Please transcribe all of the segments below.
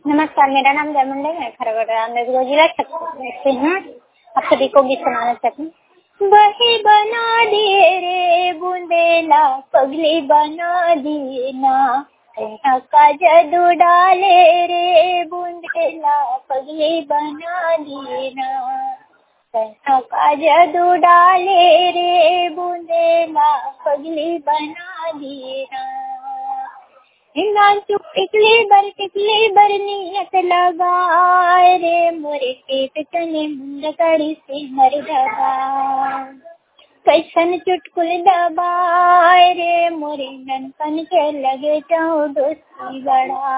नमस्कार, मेरा नाम जयमुंडे है। खरगोन में जिला छत्तीसगढ़ से हूँ। आप सभी को गीत सुनाना चाहती हूँ। बही बना दिए रे बूंदेला, पगली बना दिए ना, यहाँ का जादू डाले रे बूंदेला, पगली बना दिए ना, यहाँ का जादू डाले रे बूंदेला, पगली बना दिए ना। हिमांशु टिकली बर नियत लगाए रे, मोरे पेट तने मुंड कड़ी से मर दबा, कैसन चुटकुल दबाए रे, मोरे ननपन के लगे जाऊं दोस्ती बड़ा।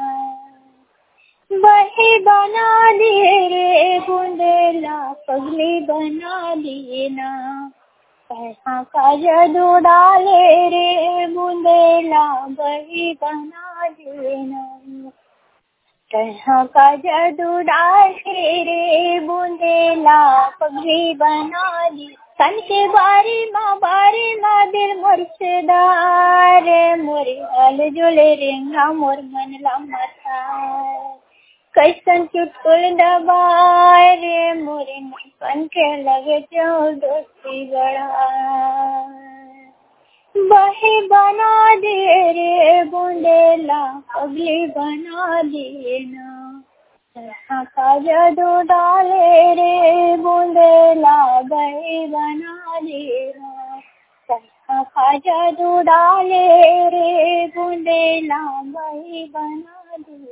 बही बना दिए रे बूंदेला, पगली बना दिए ना, पैसा का जादू डाले रे बूंदेला, बही बना देना, पैसा का जादू डाले रे बूंदेला, पगली बना दी। तन के बारी माँ दिल मुर्शदार, मोरे हाल जुले रेंगा मोर मन ला मथा, कैसन चुटकुल दबाए रे, मोरे ननपन के लगे जाऊं दोस्ती बड़ा। बही बना दिए रे बूंदेला, पगली बना दिए ना, यहाँ का जादू डाले रे बूंदेला, बही बना दिए ना, यहाँ का जादू डाले रे बूंदेला, बही बना दिए।